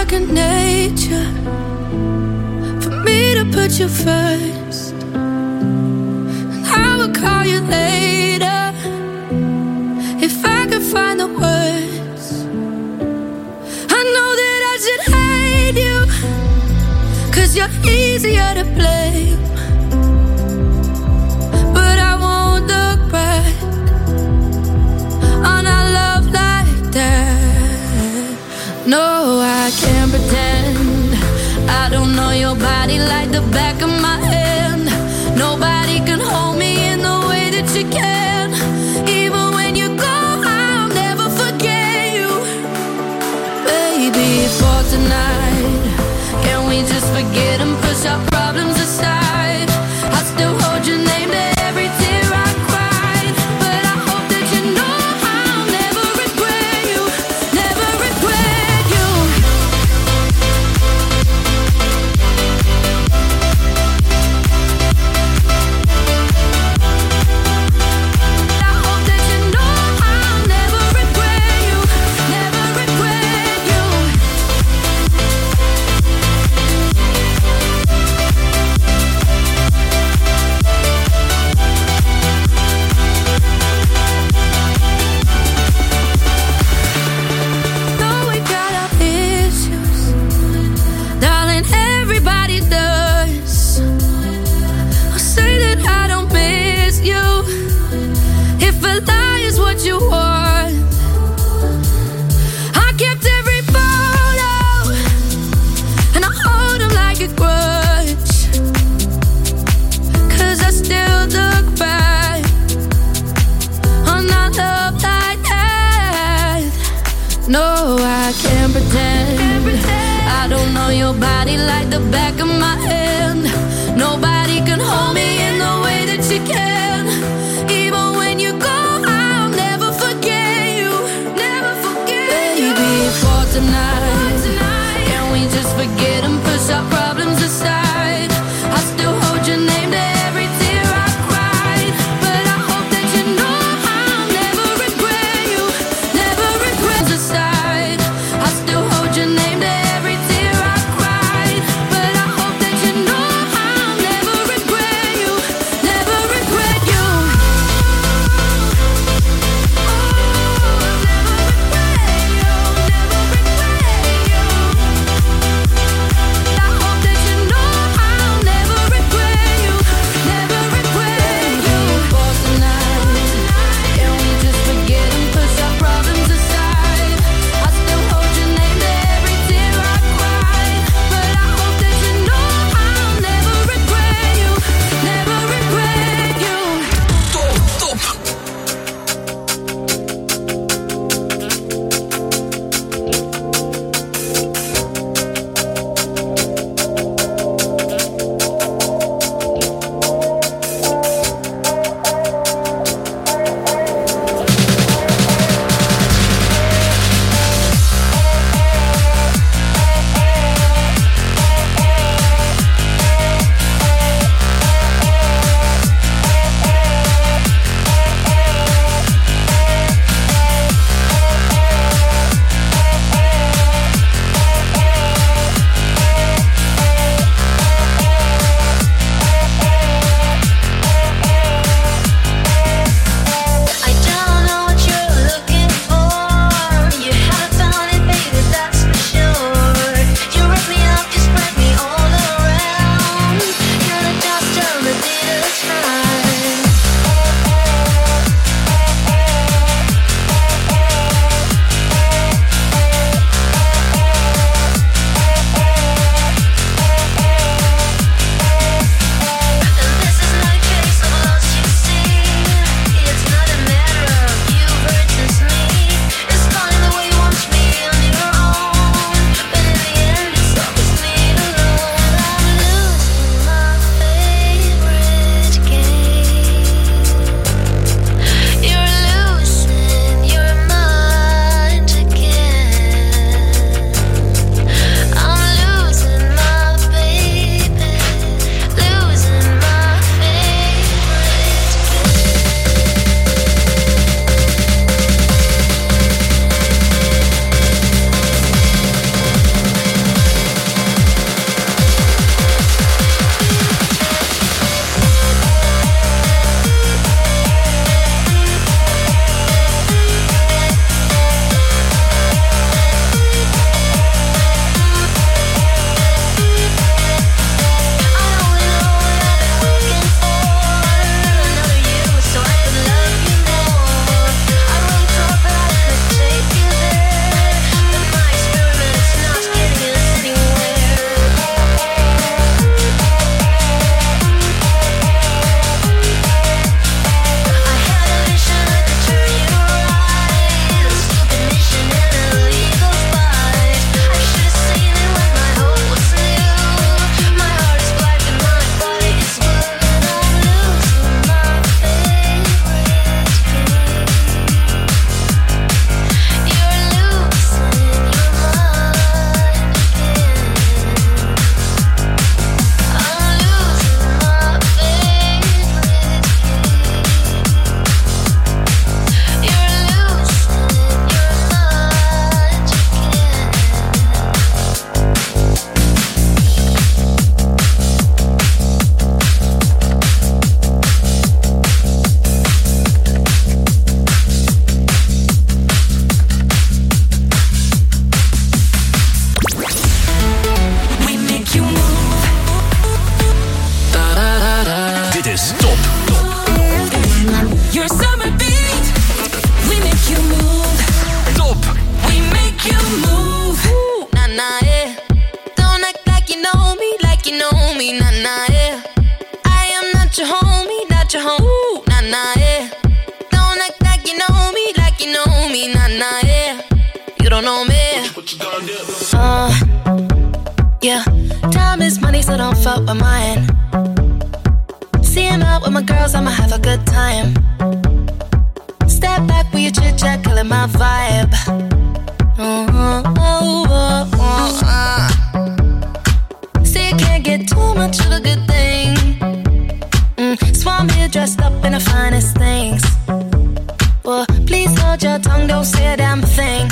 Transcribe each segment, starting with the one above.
second nature for me to put you first. And I will call you later if I could find the words. I know that I should hate you, 'cause you're easier to blame. But I won't look back on our love like that. No, I can't pretend I don't know your body like the back of my hand. Nobody can hold me in the way that you can. Even when you go, I'll never forget you. Baby, for tonight, can we just forget and push our problems aside? I still hold your name to every tear I cried. But I hope that you know I'll never regret you. Never regret you. I hope that you know I'll never regret you. Never regret you. Know we got our issues, darling, everybody does. I'll say that I don't miss you, if a lie is what you want. I kept every photo, and I hold them like a grudge, 'cause I still look back on our love like that. No, I can't pretend I don't know your body like the back of my hand. Nobody can hold me in the way that you can. Even when you go, I'll never forget you. Never forget. Baby, for tonight, can we just forget and push our problems aside? I still hold your name to every tear I cried. But I hope that you know I'll never regret you. Never regret aside. I still hold your name to every tear I cried. But I hope that you don't fuck with mine. See him out with my girls, I'ma have a good time. Step back with your chit chat, killing my vibe. See, you can't get too much of a good thing. So I'm here dressed up in the finest things. Well, please hold your tongue, don't say a damn thing.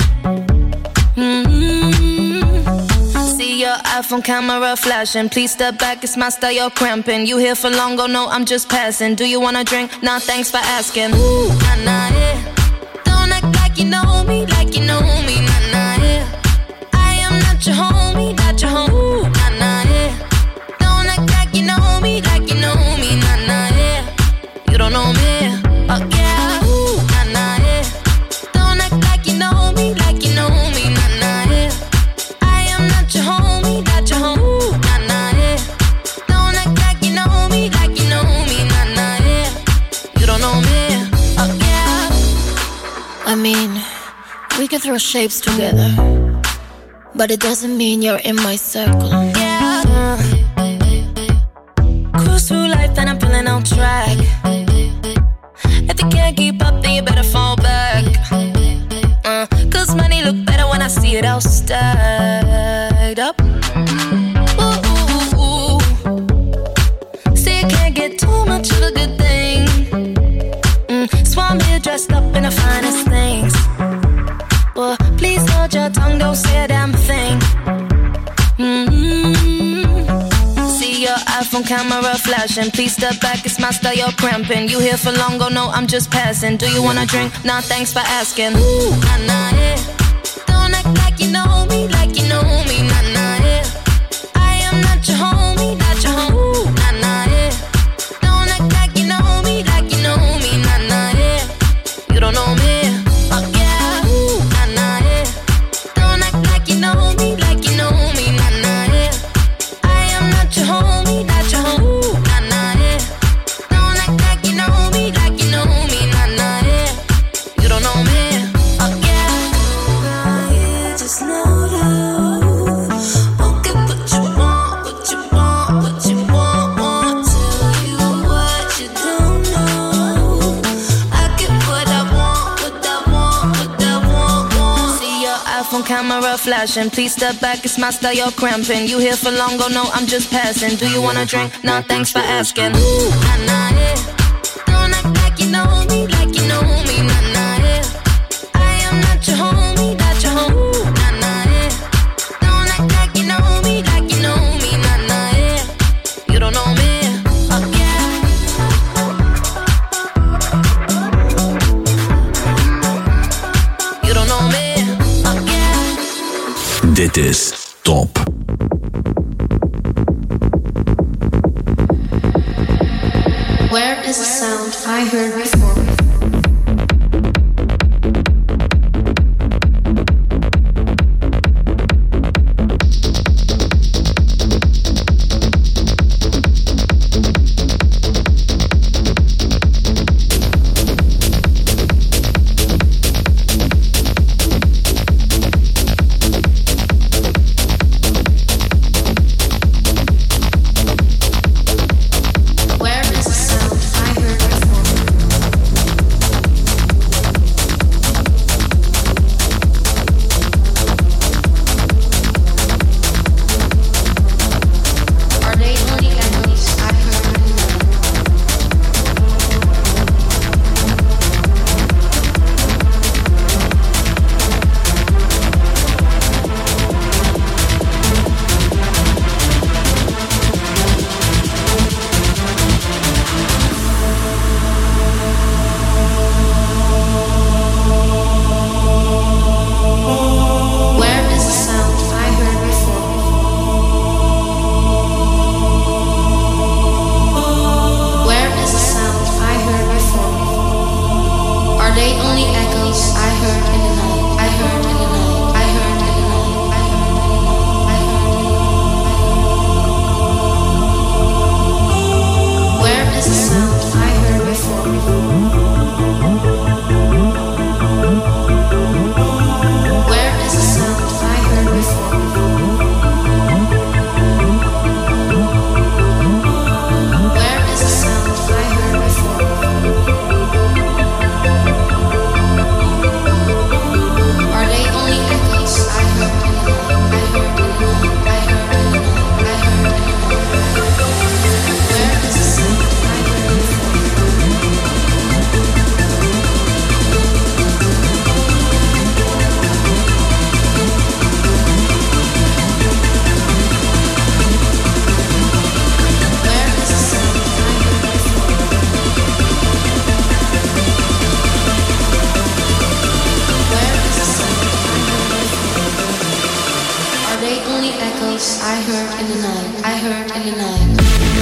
See your iPhone camera flashing. Please step back, it's my style, you're cramping. You here for long, oh no, I'm just passing. Do you wanna drink? Nah, thanks for asking. Ooh, nah, nah, yeah. Don't act like you know me, like you know me, nah, nah, yeah. I am not your homie, not your homie. Ooh, nah, nah, yeah. Don't act like you know me, like you know me, nah, nah, yeah. You don't know me, oh yeah. Ooh, nah, nah, yeah. Don't act like you know me, like you know me, nah, nah, yeah. I am not your homie, not your homie. Ooh, nah, nah, yeah. Don't act like you know me, like you know me, nah, nah, yeah. You don't know me, oh yeah. I mean, we can throw shapes together, but it doesn't mean you're in my circle. Yeah. Cruise through life and I'm feeling on track. If you can't keep up, then you better fall back. Cause money look better when I see it all stacked up. Ooh, ooh, ooh. See, you can't get too much of a good thing. So I'm here dressed up in the finest things. Well, please hold your tongue, don't say a damn thing. See your iPhone camera flashing. Please step back, it's my style, you're cramping. You here for long, oh no, I'm just passing. Do you wanna drink? Nah, thanks for asking. Ooh, nah, nah, yeah. Don't act like you know me, like you know me, nah, nah, yeah. I am not your homie, not your homie. Ooh, nah, nah, yeah. Don't act like you know me, like you know me, nah, nah, yeah. You don't know me, oh yeah. Ooh, nah, nah, yeah. Don't act like you know me, like you know me, nah, nah, yeah. I am not your homie, not your homie. Ooh, nah, nah, yeah. Don't act like you know me, like you know me, nah, nah, yeah. You don't know me, oh yeah. Now you just know that. Okay, what you want, what you want, what you want. Tell you what you don't know. I get what I want, what I want, what I want. See your iPhone camera flashing. Please step back, it's my style, you're cramping. You here for long, oh no, I'm just passing. Do you wanna drink? Nah, thanks for asking. Ooh, nah, nah, yeah. Don't act like you know me, like you know me, nah, nah, yeah. I am not your homie, not your homie. Ooh, nah, nah, yeah. Don't act like you know me, like you know me, nah, nah, yeah. You don't know me, oh yeah. You don't know me, oh yeah. Dit is Top. Where is the sound I heard before? Where is the sound I heard before? echoes I heard in the night. I heard in the night.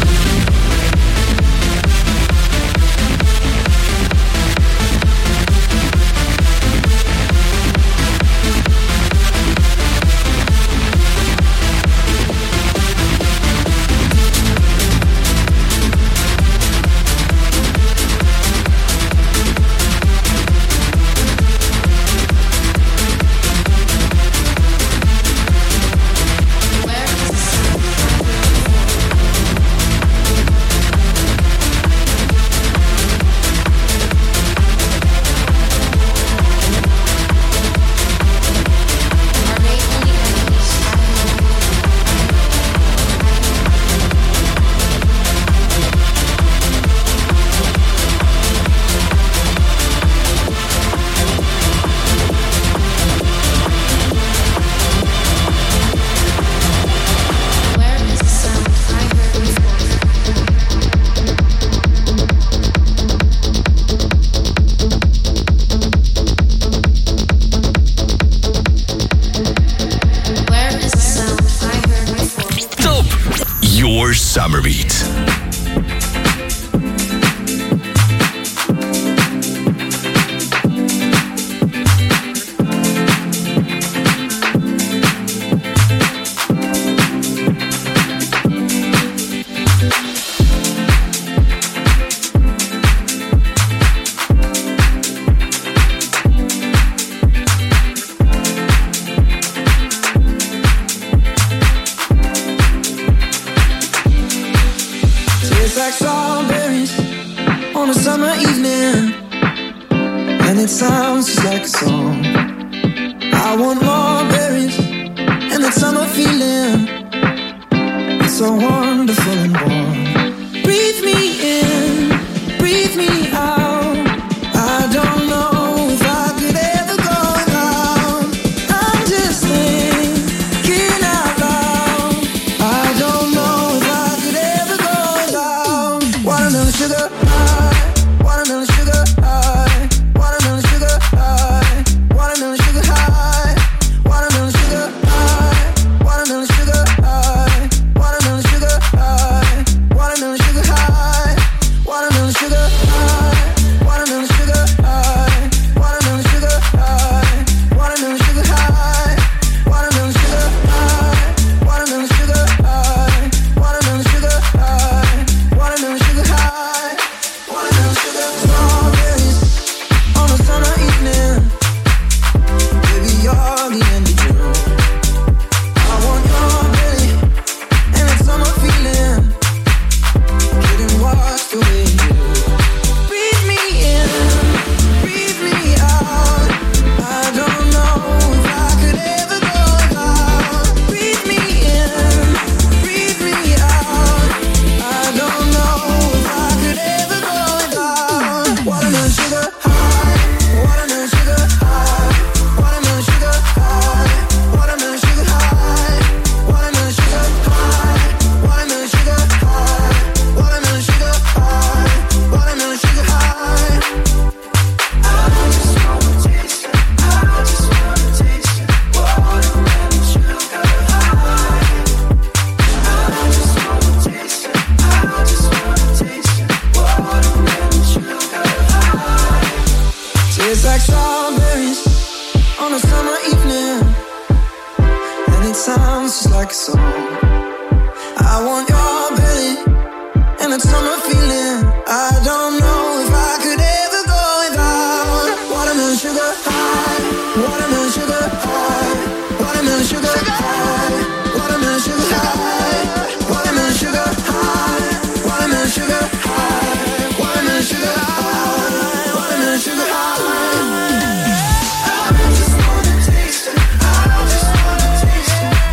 Summer Beat.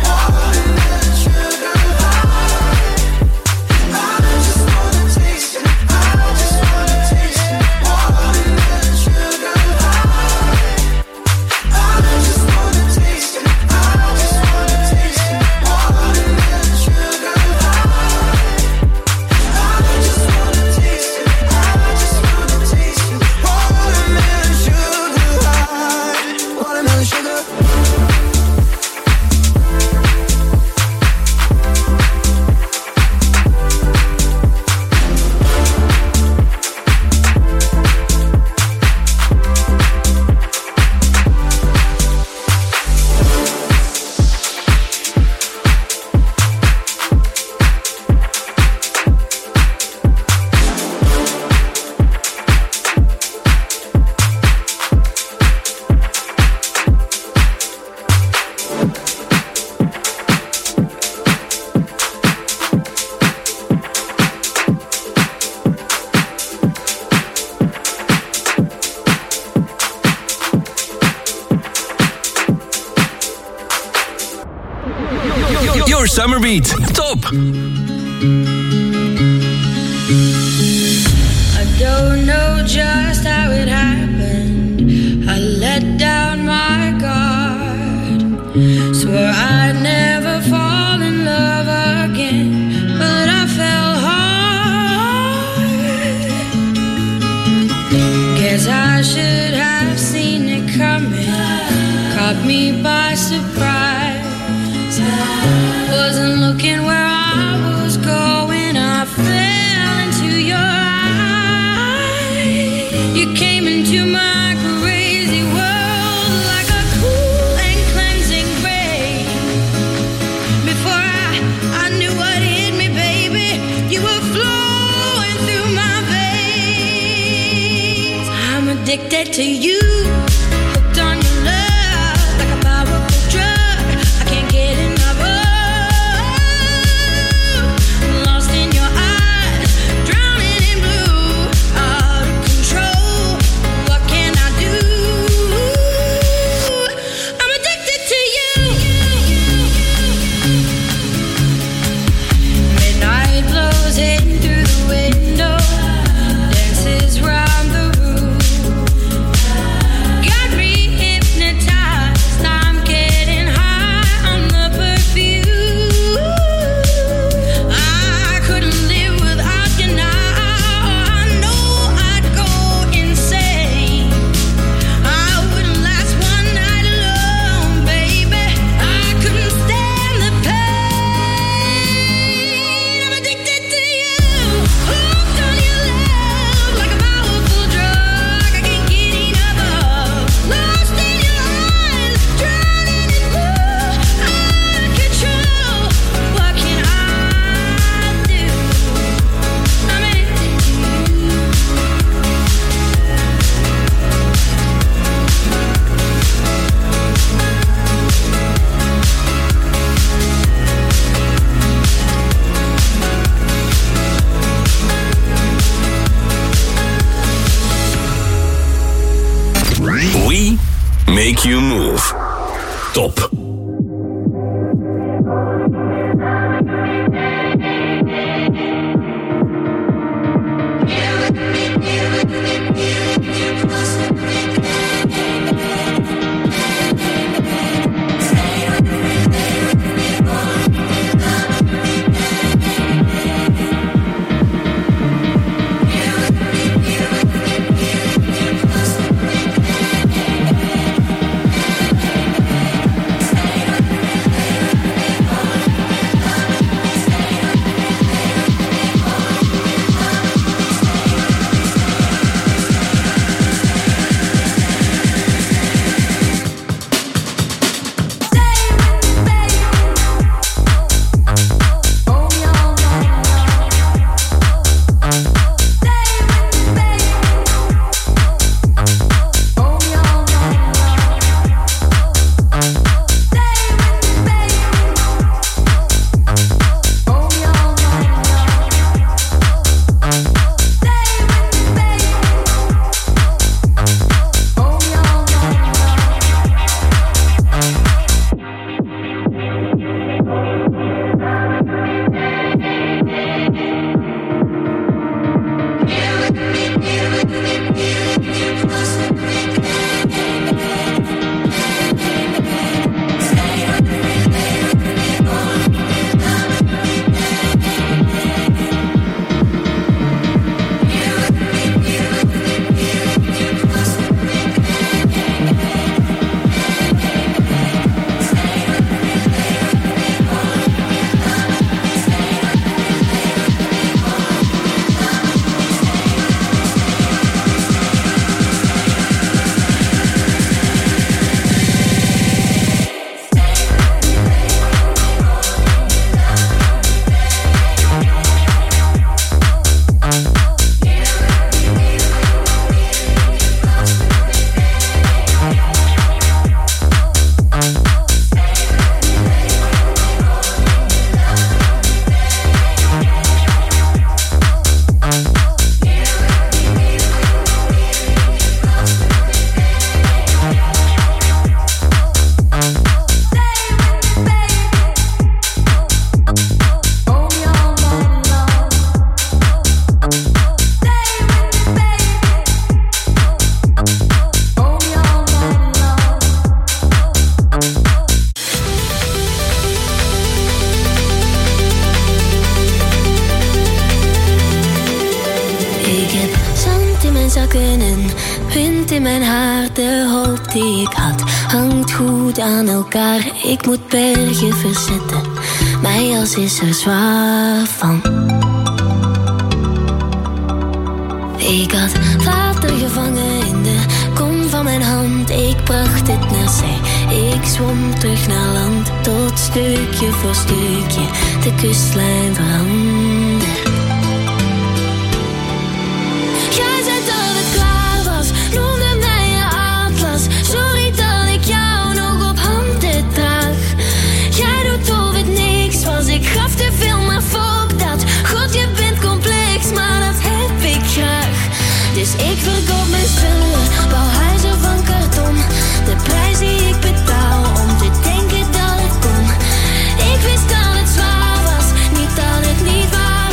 Taste it. Your Summer Beat. Top! I don't know just how it happened. I let down my guard. Swore I'd never fall in love again, but I fell hard. Guess I should have seen it coming. Caught me by surprise. Wasn't looking where I was going. I fell into your eyes. You came into my crazy world like a cool and cleansing rain. Before I knew what hit me, baby, you were flowing through my veins. I'm addicted to you, hooked on your love like a powerful drug. I can't get enough. Make you move. Top. wolken, wind in mijn haar. De hoop die ik had, hangt goed aan elkaar. Ik moet bergen verzetten, mijn jas is er zwaar van. Ik had water gevangen in de kom van mijn hand. Ik bracht het naar zee, ik zwom terug naar land. Tot stukje voor stukje de kustlijn veranderde. Jij zei dat het klaar was, noemde mij je atlas. Sorry dat ik jou nog op handen draag. Jij doet of het niks was, ik gaf te veel, maar fuck dat. God, je bent complex, maar dat heb ik graag. Dus ik verkoop mijn spullen, bouw huizen van karton. De prijs die ik betaal om te denken dat het kon. Ik wist dat het zwaar was, niet dat het niet was.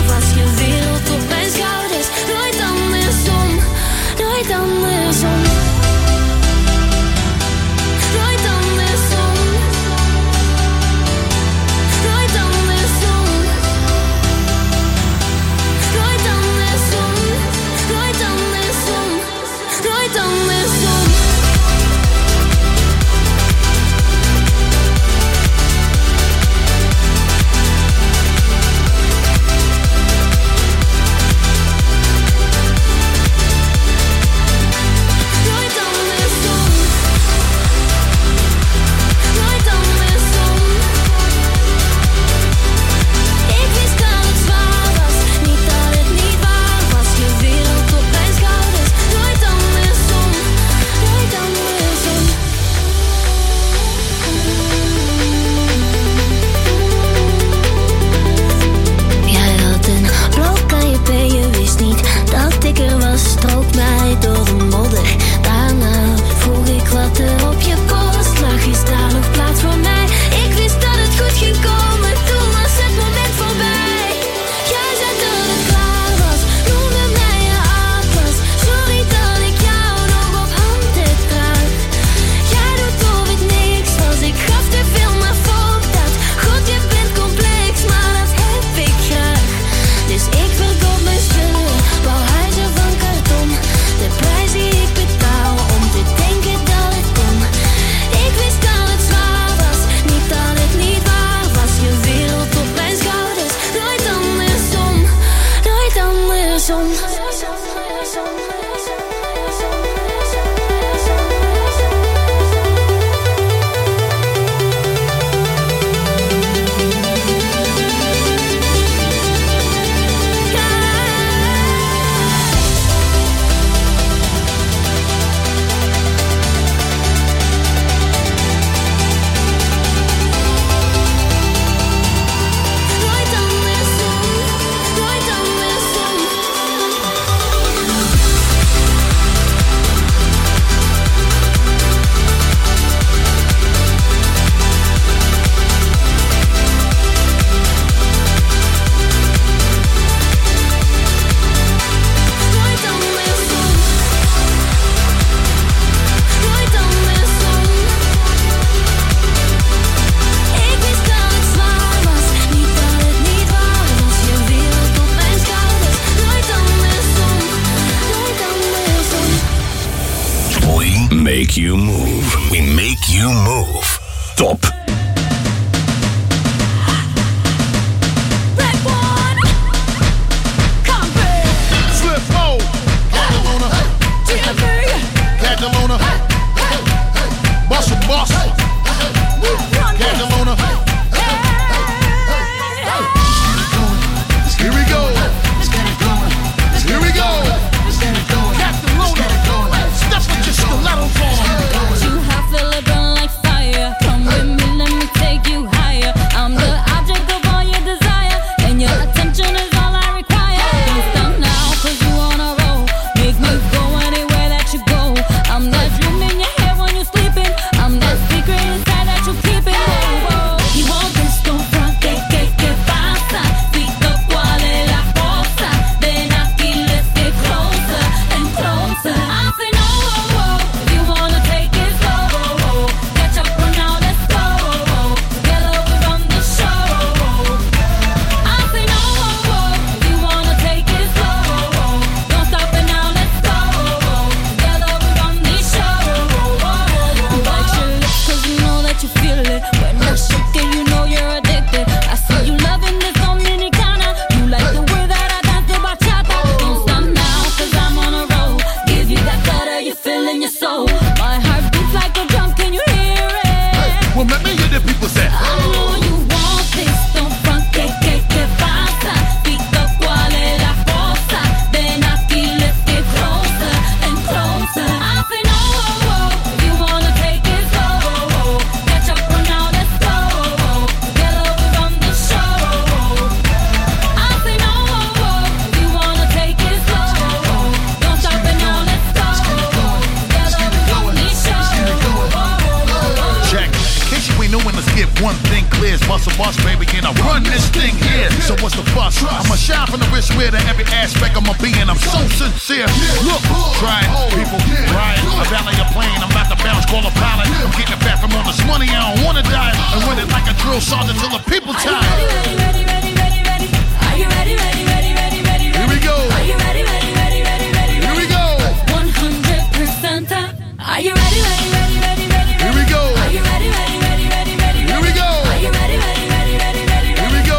thing here. So what's the fuss? I'ma shine from the wrist wear to every aspect of my being. I'm so sincere. Look, try it, people. Right, I valet a plane. I'm about to bounce, call a pilot. I'm getting back from all this money. I don't wanna die. And run it like a drill sergeant till the people tired. Ready, ready, ready, ready, ready. Are you ready, ready, ready, ready, ready? Here we go. Are you ready, ready, ready, ready, ready? Here we go. 100%. Are you ready, ready, ready, ready, ready? Here we go. Are you ready, ready, ready, ready, ready? Here we go. Are you ready, ready, ready, ready, ready? Here we go.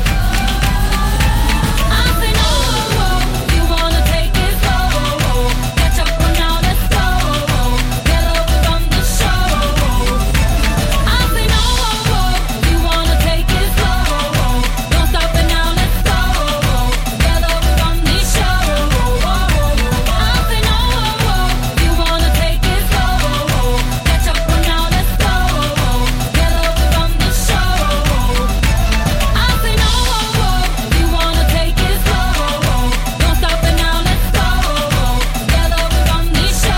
I say no, you wanna take it slow. Catch up on now, let's go. Get over from the show. I say no, you wanna take it slow. Don't stop it now, let's go. Get over from the show. I say no, you wanna take it slow. Catch up on now, let's go. Get over from the show. I say no, you wanna take it slow. Don't stop it now, let's go. Get over from the show.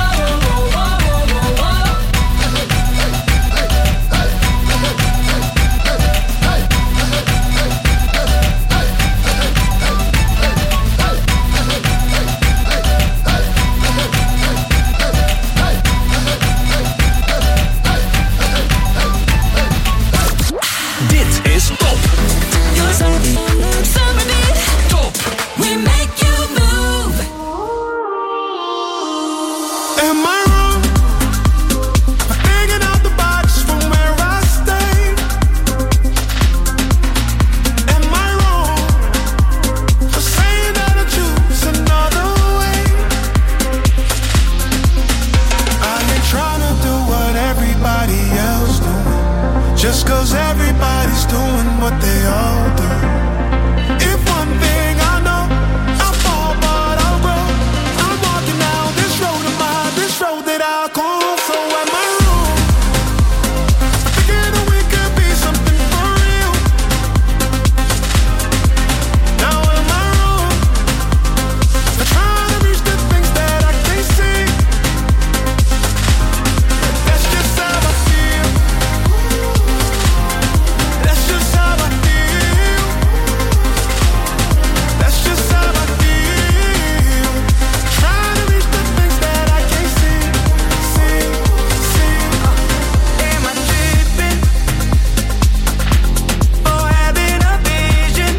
Dit is Top. Top. We make you move. Am I wrong for thinking out the box from where I stay? Am I wrong for saying that I choose another way? I ain't trying to do what everybody else doing, just 'cause everybody's doing what they all do. If one thing I know, I'll fall but I'll grow. I'm walking down this road of mine, this road that I call. So am I wrong for thinking that we could be something for real? Now am I wrong for trying to reach the things that I can't see? That's just how I feel. That's just how I feel. That's just how I feel. Trying to reach the things that I can't see. Am I tripping or having a vision?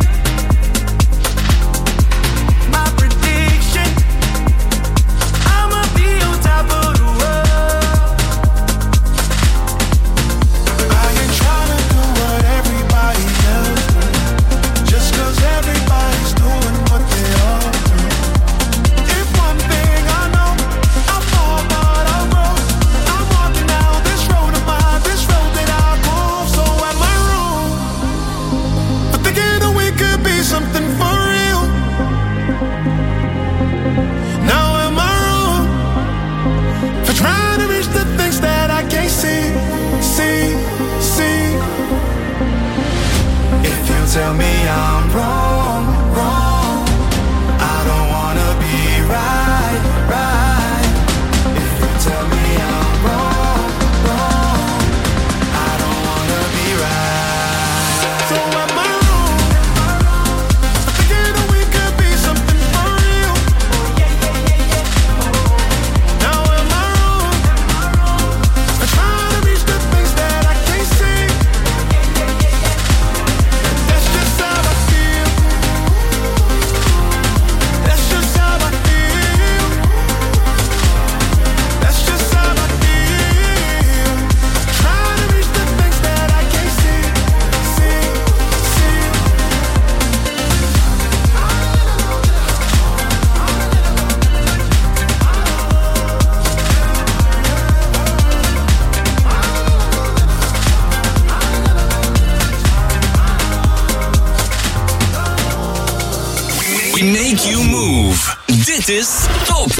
My prediction, I'ma be on top of the world. I ain't trying to do what everybody else does, just 'cause everybody's doing what they all do. If one thing I know, I'll fall but I'll grow. I'm walking down this road of mine, this road that I call. So am I wrong for thinking that we could be something for real? Now am I wrong for trying to reach the things that I can't see? If you tell me I'm wrong, I don't wanna be right. If you tell me I'm wrong, I don't wanna be right. So am I wrong for thinking that we could be something for real? Now am I wrong for trying to reach the things that I can't see? That's just how I feel. That's just how I feel. That's just how I feel. Trying to reach the things that I can't see. We make you move. Dit is Top.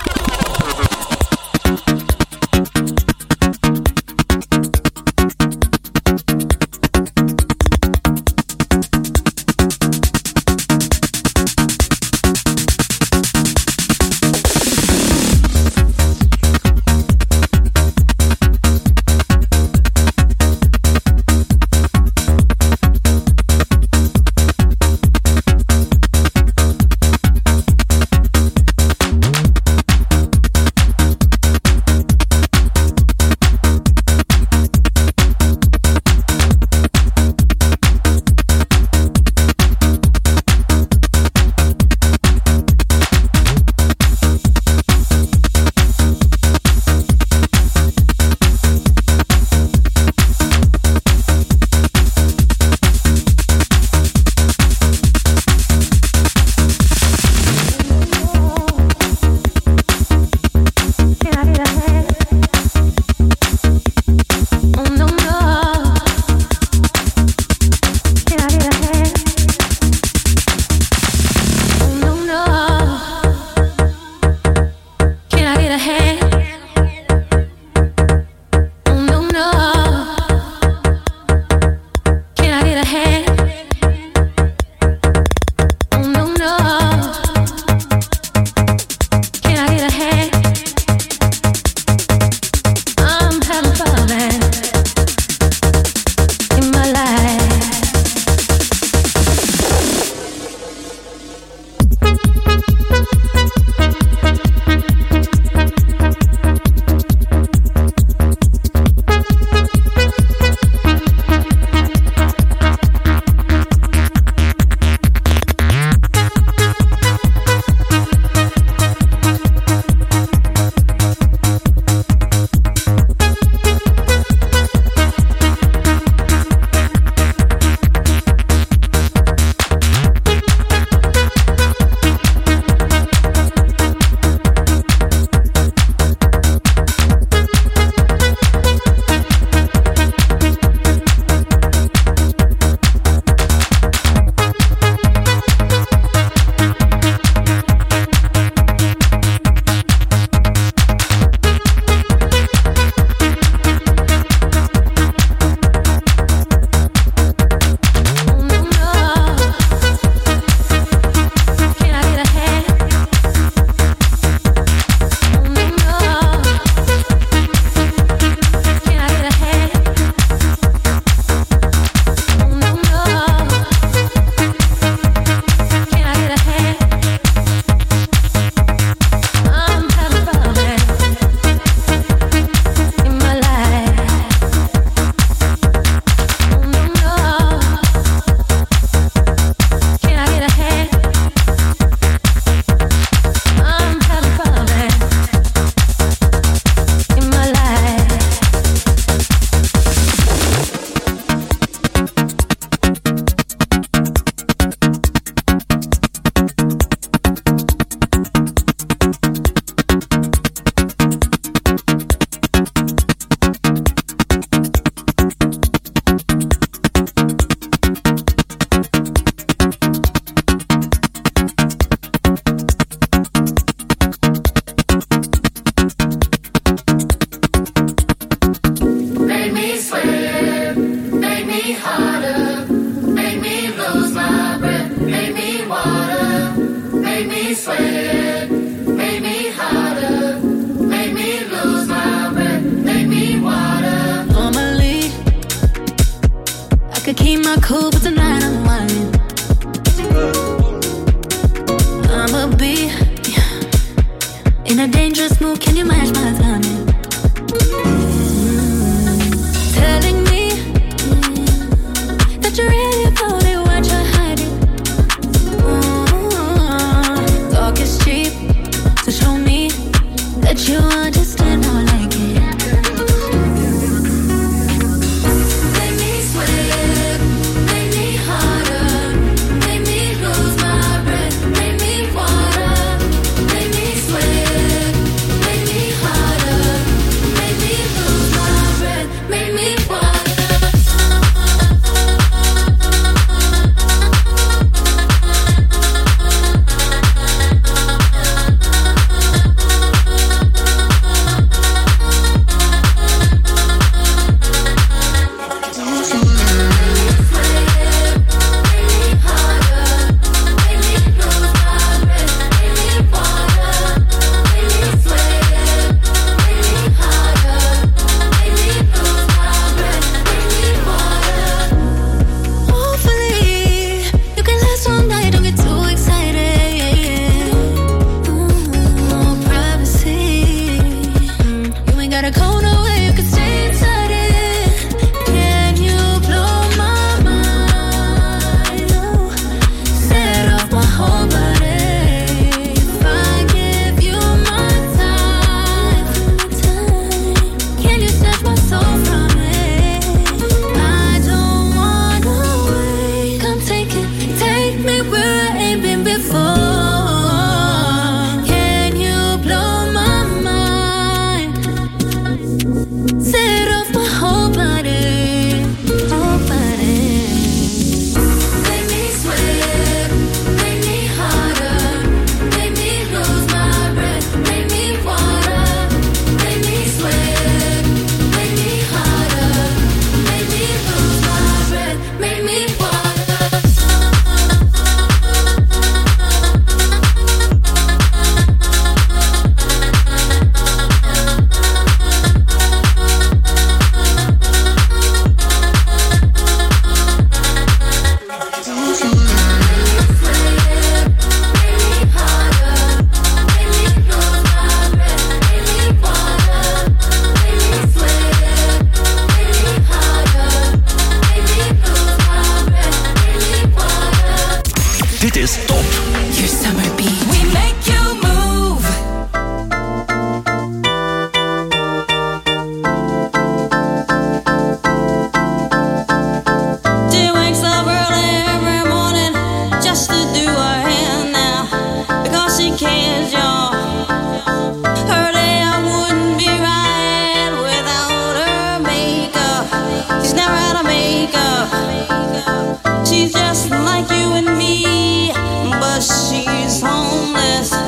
Keep my cool, but tonight I'm whining. I'ma be in a dangerous mood. Can you match my timing? Telling me that you're ready about it, what you're hiding. Talk is cheap, so show me that you understand how I like it. Make me sweat, make me harder, make me lose my breath, make me water, make me sweat, make me harder, make me lose my breath, make me water. She's just like you and me, but she's homeless.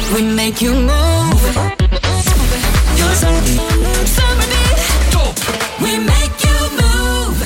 We make you move. You're so repeat. Top. We make you move.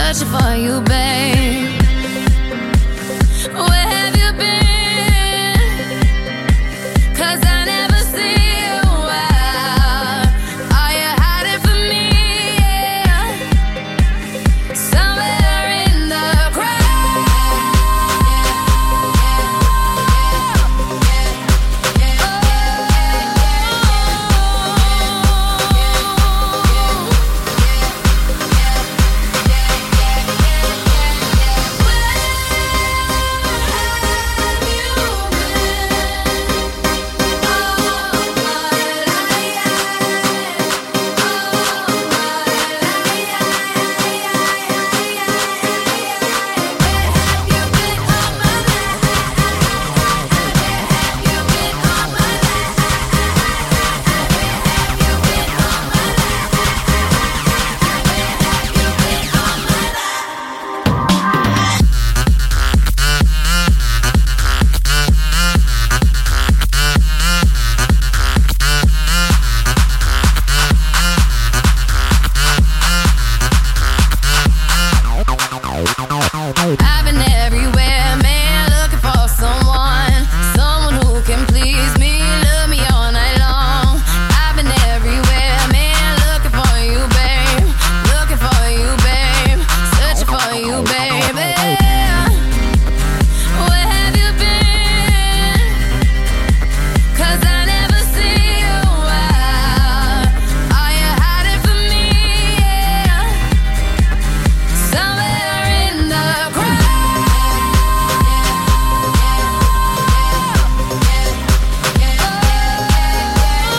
searching for you, babe.